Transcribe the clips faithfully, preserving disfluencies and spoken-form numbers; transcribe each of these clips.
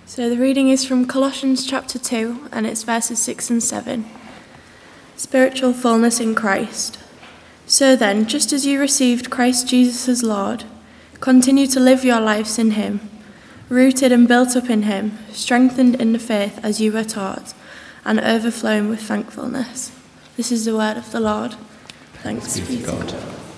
So the reading is from Colossians chapter two, and it's verses six and seven. Spiritual fullness in Christ. So then, just as you received Christ Jesus as Lord, continue to live your lives in him, rooted and built up in him, strengthened in the faith as you were taught, and overflowing with thankfulness. This is the word of the Lord. Thanks be to God.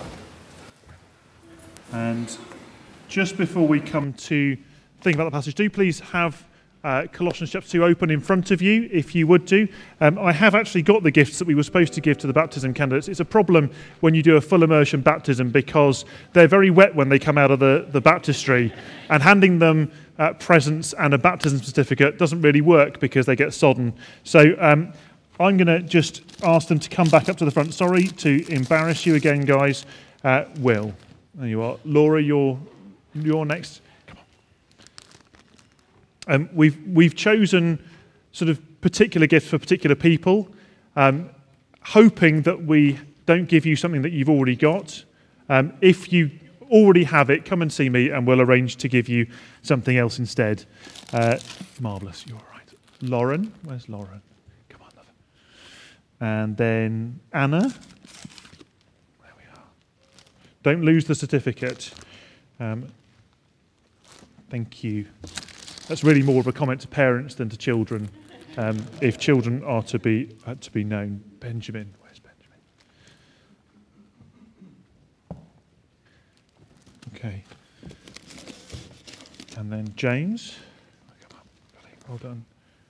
And just before we come to think about the passage, do please have uh, Colossians chapter two open in front of you, if you would do. Um, I have actually got the gifts that we were supposed to give to the baptism candidates. It's a problem when you do a full immersion baptism because they're very wet when they come out of the, the baptistry, and handing them uh, presents and a baptism certificate doesn't really work because they get sodden. So um, I'm going to just ask them to come back up to the front. Sorry to embarrass you again, guys. Uh, Will, there you are. Laura, you're, you're next. Um, we've we've chosen sort of particular gifts for particular people, um, hoping that we don't give you something that you've already got. Um, if you already have it, come and see me and we'll arrange to give you something else instead. Uh, marvellous, you're all right. Lauren, where's Lauren? Come on, love. And then Anna. There we are. Don't lose the certificate. Um, thank you. That's really more of a comment to parents than to children, um, if children are to be uh, to be known. Benjamin, where's Benjamin? Okay. And then James. Come on, buddy. Well done.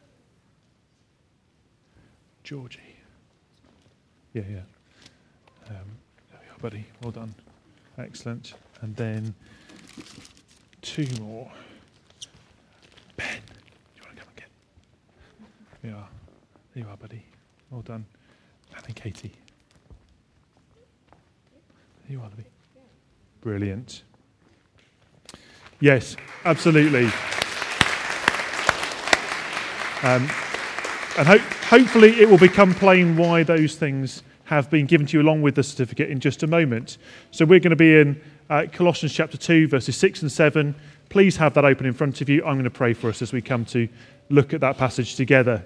Georgie. Yeah, yeah. Um, there we are, buddy. Well done. Excellent. And then two more. Ben, do you want to come and get? There you are. There you are, buddy. Well done. And then Katie. There you are, Libby. Brilliant. Yes, absolutely. Um, and ho- hopefully it will become plain why those things have been given to you along with the certificate in just a moment. So we're going to be in uh, Colossians chapter two, verses six and seven. Please have that open in front of you. I'm going to pray for us as we come to look at that passage together.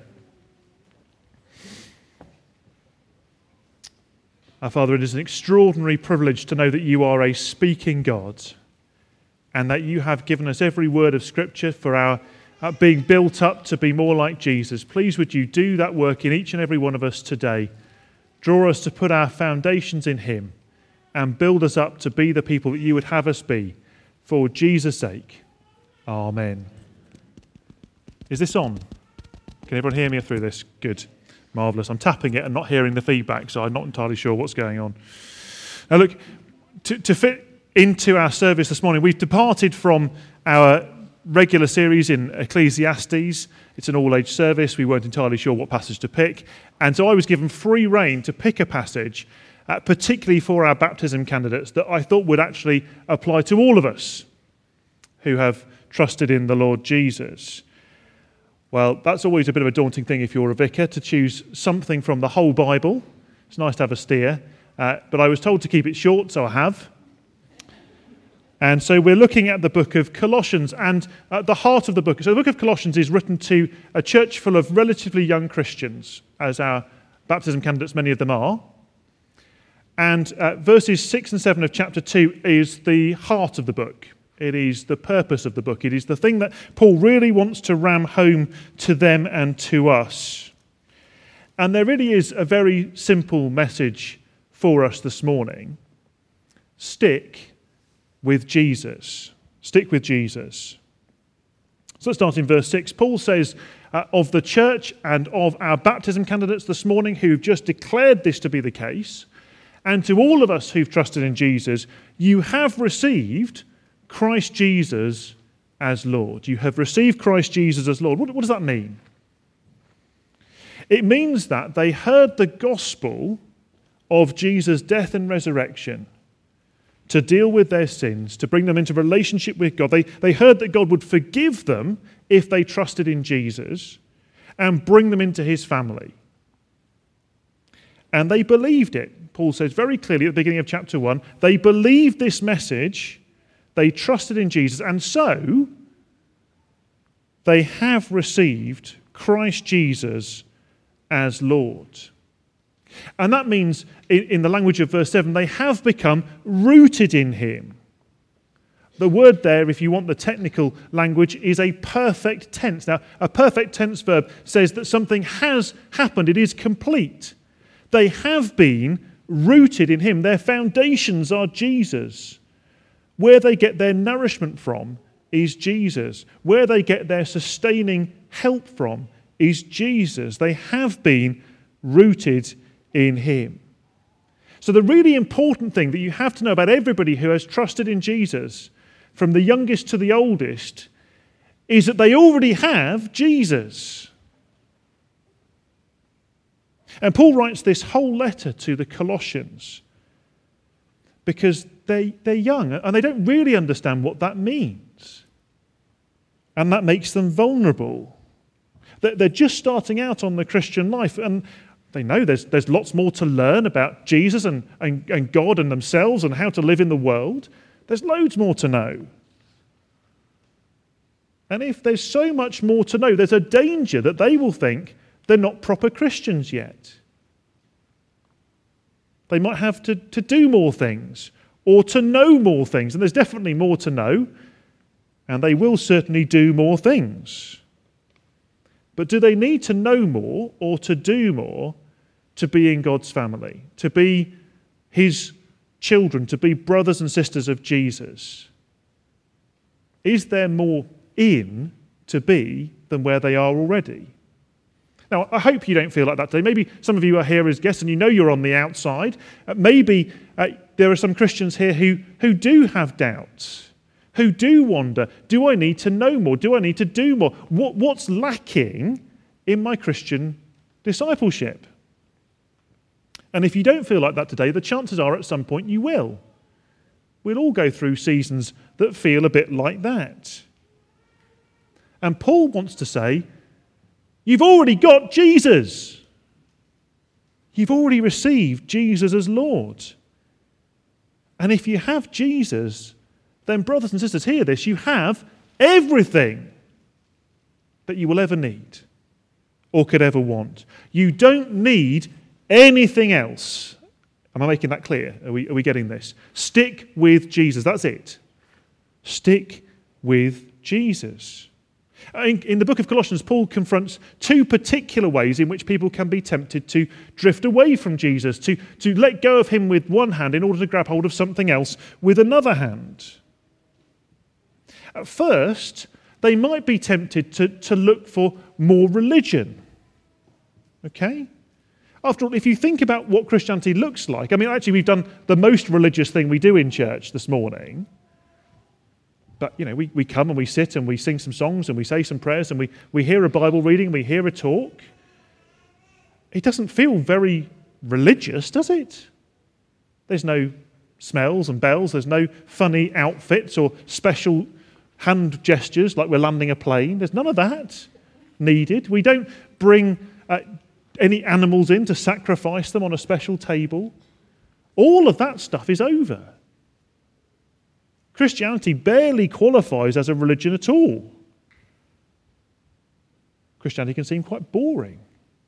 Our Father, it is an extraordinary privilege to know that you are a speaking God and that you have given us every word of Scripture for our uh, being built up to be more like Jesus. Please would you do that work in each and every one of us today. Draw us to put our foundations in him and build us up to be the people that you would have us be. For Jesus' sake, amen. Is this on? Can everyone hear me through this? Good. Marvellous. I'm tapping it and not hearing the feedback, so I'm not entirely sure what's going on. Now look, to, to fit into our service this morning, we've departed from our regular series in Ecclesiastes. It's an all-age service. We weren't entirely sure what passage to pick. And so I was given free rein to pick a passage Uh, particularly for our baptism candidates, that I thought would actually apply to all of us who have trusted in the Lord Jesus. Well, that's always a bit of a daunting thing if you're a vicar, to choose something from the whole Bible. It's nice to have a steer, uh, but I was told to keep it short, so I have. And so we're looking at the book of Colossians, and at the heart of the book, so the book of Colossians is written to a church full of relatively young Christians, as our baptism candidates, many of them are. And uh, verses six and seven of chapter two is the heart of the book. It is the purpose of the book. It is the thing that Paul really wants to ram home to them and to us. And there really is a very simple message for us this morning. Stick with Jesus. Stick with Jesus. So let's start in verse six. Paul says uh, of the church and of our baptism candidates this morning who've just declared this to be the case, and to all of us who've trusted in Jesus, you have received Christ Jesus as Lord. You have received Christ Jesus as Lord. What, what does that mean? It means that they heard the gospel of Jesus' death and resurrection to deal with their sins, to bring them into relationship with God. They, they heard that God would forgive them if they trusted in Jesus and bring them into his family. And they believed it. Paul says very clearly at the beginning of chapter one, they believed this message, they trusted in Jesus, and so they have received Christ Jesus as Lord. And that means, in, in the language of verse seven, they have become rooted in him. The word there, if you want the technical language, is a perfect tense. Now, a perfect tense verb says that something has happened. It is complete. They have been rooted in him. Their foundations are Jesus. Where they get their nourishment from is Jesus. Where they get their sustaining help from is Jesus. They have been rooted in him. So the really important thing that you have to know about everybody who has trusted in Jesus, from the youngest to the oldest, is that they already have Jesus. And Paul writes this whole letter to the Colossians because they, they're young and they don't really understand what that means. And that makes them vulnerable. They're just starting out on the Christian life, and they know there's, there's lots more to learn about Jesus and, and, and God and themselves and how to live in the world. There's loads more to know. And if there's so much more to know, there's a danger that they will think they're not proper Christians yet. They might have to, to do more things or to know more things. And there's definitely more to know. And they will certainly do more things. But do they need to know more or to do more to be in God's family, to be his children, to be brothers and sisters of Jesus? Is there more in to be than where they are already? Now, I hope you don't feel like that today. Maybe some of you are here as guests and you know you're on the outside. Uh, maybe uh, there are some Christians here who, who do have doubts, who do wonder, do I need to know more? Do I need to do more? What, what's lacking in my Christian discipleship? And if you don't feel like that today, the chances are at some point you will. We'll all go through seasons that feel a bit like that. And Paul wants to say, you've already got Jesus. You've already received Jesus as Lord. And if you have Jesus, then brothers and sisters, hear this, you have everything that you will ever need or could ever want. You don't need anything else. Am I making that clear? Are we, are we getting this? Stick with Jesus. That's it. Stick with Jesus. In, in the book of Colossians, Paul confronts two particular ways in which people can be tempted to drift away from Jesus, to, to let go of him with one hand in order to grab hold of something else with another hand. At first, they might be tempted to, to look for more religion. Okay? After all, if you think about what Christianity looks like, I mean, actually, we've done the most religious thing we do in church this morning. But, you know, we, we come and we sit and we sing some songs and we say some prayers and we, we hear a Bible reading and we hear a talk. It doesn't feel very religious, does it? There's no smells and bells. There's no funny outfits or special hand gestures like we're landing a plane. There's none of that needed. We don't bring uh, any animals in to sacrifice them on a special table. All of that stuff is over. Christianity barely qualifies as a religion at all. Christianity can seem quite boring.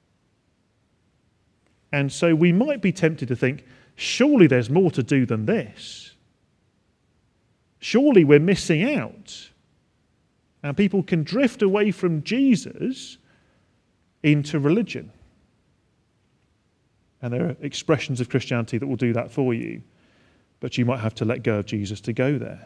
And so we might be tempted to think, surely there's more to do than this. Surely we're missing out. And people can drift away from Jesus into religion. And there are expressions of Christianity that will do that for you. But you might have to let go of Jesus to go there.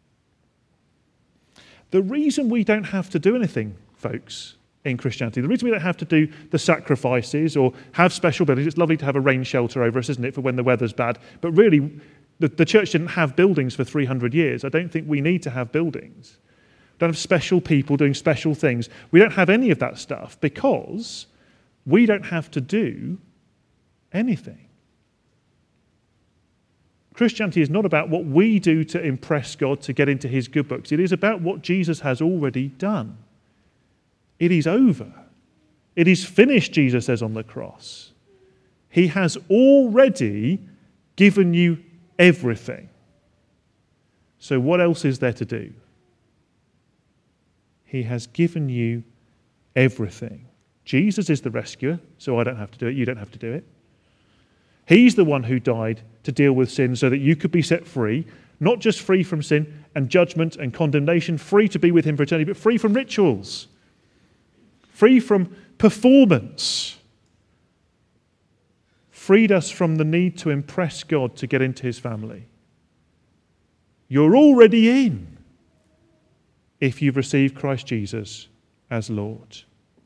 The reason we don't have to do anything, folks, in Christianity, the reason we don't have to do the sacrifices or have special buildings, it's lovely to have a rain shelter over us, isn't it, for when the weather's bad, but really the, the church didn't have buildings for three hundred years. I don't think we need to have buildings. We don't have special people doing special things. We don't have any of that stuff because we don't have to do anything. Christianity is not about what we do to impress God to get into his good books. It is about what Jesus has already done. It is over. It is finished, Jesus says on the cross. He has already given you everything. So what else is there to do? he has given you everything. Jesus is the rescuer, so I don't have to do it, you don't have to do it. He's the one who died to deal with sin so that you could be set free, not just free from sin and judgment and condemnation, free to be with him for eternity, but free from rituals, free from performance. Freed us from the need to impress God to get into his family. You're already in if you've received Christ Jesus as Lord.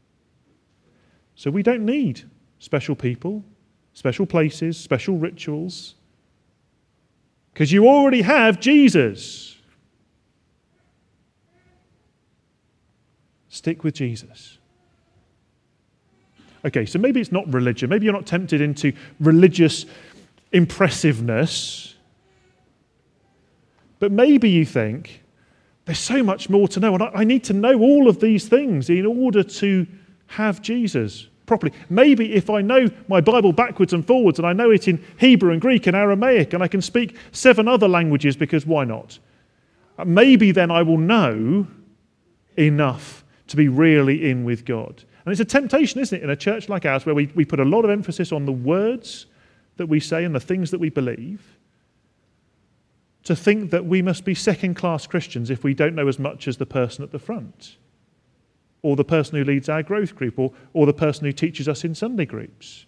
So we don't need special people, special places, special rituals, because you already have Jesus. Stick with Jesus. Okay, so maybe it's not religion. Maybe you're not tempted into religious impressiveness. But maybe you think, there's so much more to know, and I need to know all of these things in order to have Jesus properly. Maybe if I know my Bible backwards and forwards, and I know it in Hebrew and Greek and Aramaic, and I can speak seven other languages, because why not? Maybe then I will know enough to be really in with God. And it's a temptation, isn't it, in a church like ours, where we, we put a lot of emphasis on the words that we say and the things that we believe, to think that we must be second-class Christians if we don't know as much as the person at the front, or the person who leads our growth group, or, or the person who teaches us in Sunday groups.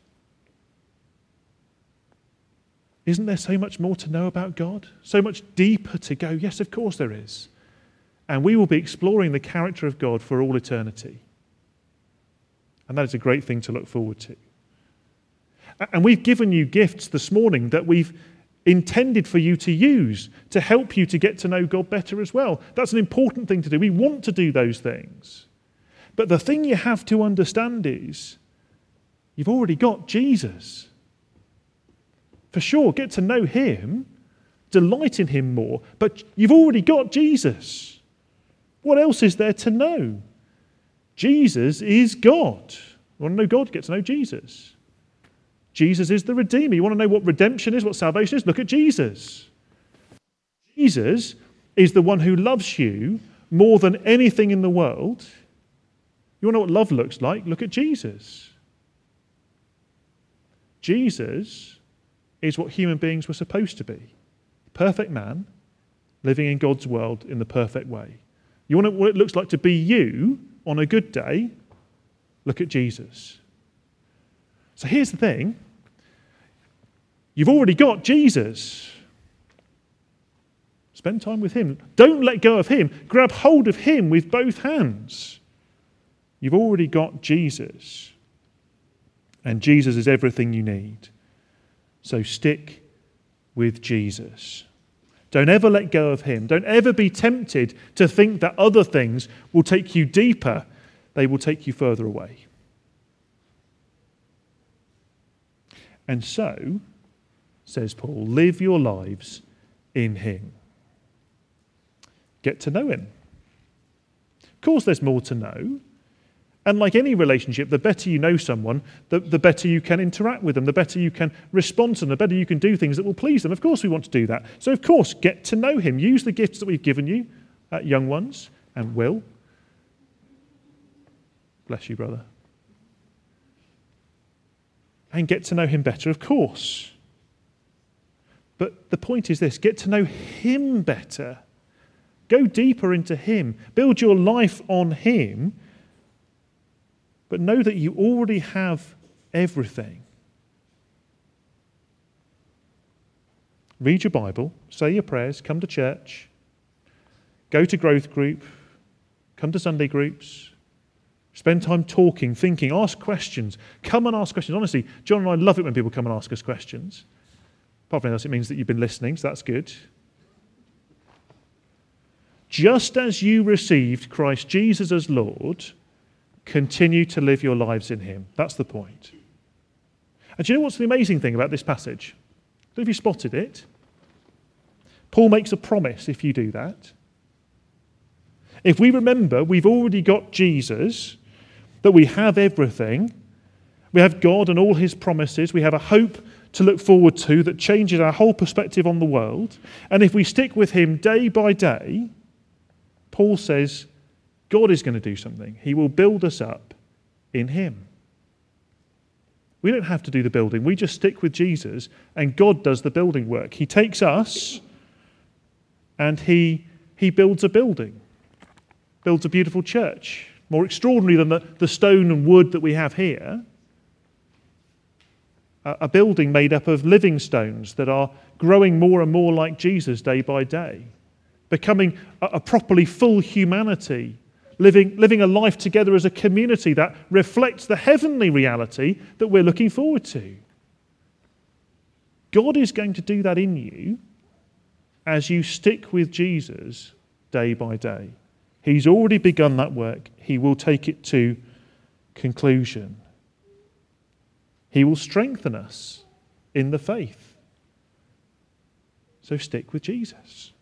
Isn't there so much more to know about God? So much deeper to go? Yes, of course there is. And we will be exploring the character of God for all eternity. And that is a great thing to look forward to. And we've given you gifts this morning that we've intended for you to use to help you to get to know God better as well. That's an important thing to do. We want to do those things. But the thing you have to understand is you've already got Jesus. For sure, get to know him, delight in him more, but you've already got Jesus. What else is there to know? Jesus is God. You want to know God? Get to know Jesus. Jesus is the Redeemer. You want to know what redemption is, what salvation is? Look at Jesus. Jesus is the one who loves you more than anything in the world. You want to know what love looks like? Look at Jesus. Jesus is what human beings were supposed to be. Perfect man, living in God's world in the perfect way. You want to know what it looks like to be you on a good day? Look at Jesus. So here's the thing. You've already got Jesus. Spend time with him. Don't let go of him. Grab hold of him with both hands. You've already got Jesus. And Jesus is everything you need. So stick with Jesus. Don't ever let go of him. Don't ever be tempted to think that other things will take you deeper. They will take you further away. And so, says Paul, live your lives in him. Get to know him. Of course, there's more to know. And like any relationship, the better you know someone, the, the better you can interact with them, the better you can respond to them, the better you can do things that will please them. Of course we want to do that. So of course, get to know him. Use the gifts that we've given you, uh, young ones, and will. Bless you, brother. And get to know him better, of course. But the point is this, get to know him better. Go deeper into him. Build your life on him. But know that you already have everything. Read your Bible, say your prayers, come to church, go to growth group, come to Sunday groups, spend time talking, thinking, ask questions. Come and ask questions. Honestly, John and I love it when people come and ask us questions. Apart from that, it means that you've been listening, so that's good. Just as you received Christ Jesus as Lord, continue to live your lives in him. That's the point. And do you know what's the amazing thing about this passage? I don't know if you spotted it. Paul makes a promise if you do that. If we remember we've already got Jesus, that we have everything, we have God and all his promises, we have a hope to look forward to that changes our whole perspective on the world, and if we stick with him day by day, Paul says, God is going to do something. He will build us up in him. We don't have to do the building. We just stick with Jesus and God does the building work. He takes us and he, he builds a building, builds a beautiful church, more extraordinary than the, the stone and wood that we have here. A, a building made up of living stones that are growing more and more like Jesus day by day, becoming a, a properly full humanity, living, living a life together as a community that reflects the heavenly reality that we're looking forward to. God is going to do that in you as you stick with Jesus day by day. He's already begun that work. He will take it to conclusion. He will strengthen us in the faith. So stick with Jesus.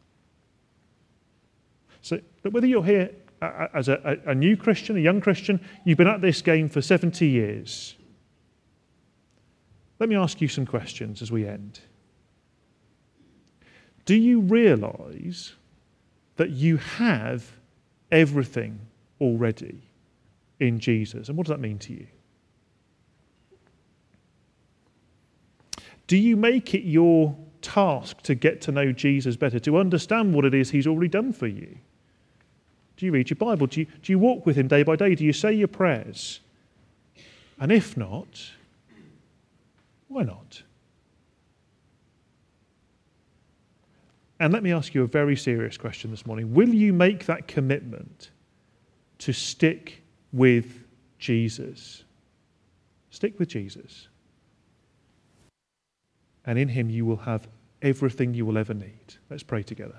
So whether you're here as a, a new Christian, a young Christian, you've been at this game for seventy years. Let me ask you some questions as we end. Do you realise that you have everything already in Jesus? And what does that mean to you? Do you make it your task to get to know Jesus better, to understand what it is he's already done for you? Do you read your Bible? Do you, do you walk with him day by day? Do you say your prayers? And if not, why not? And let me ask you a very serious question this morning. Will you make that commitment to stick with Jesus? Stick with Jesus. And in him you will have everything you will ever need. Let's pray together.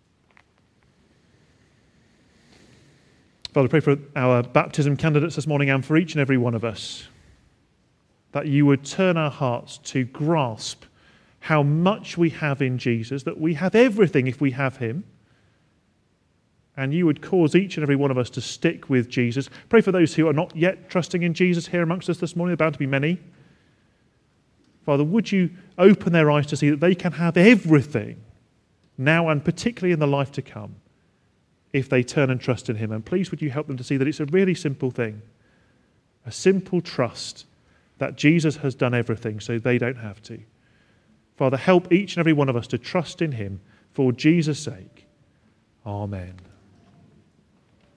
Father, I pray for our baptism candidates this morning and for each and every one of us, that you would turn our hearts to grasp how much we have in Jesus, that we have everything if we have him, and you would cause each and every one of us to stick with Jesus. Pray for those who are not yet trusting in Jesus here amongst us this morning, about to be many. Father, would you open their eyes to see that they can have everything now and particularly in the life to come if they turn and trust in him. And please would you help them to see that it's a really simple thing, a simple trust that Jesus has done everything so they don't have to. Father, help each and every one of us to trust in him for Jesus' sake. Amen.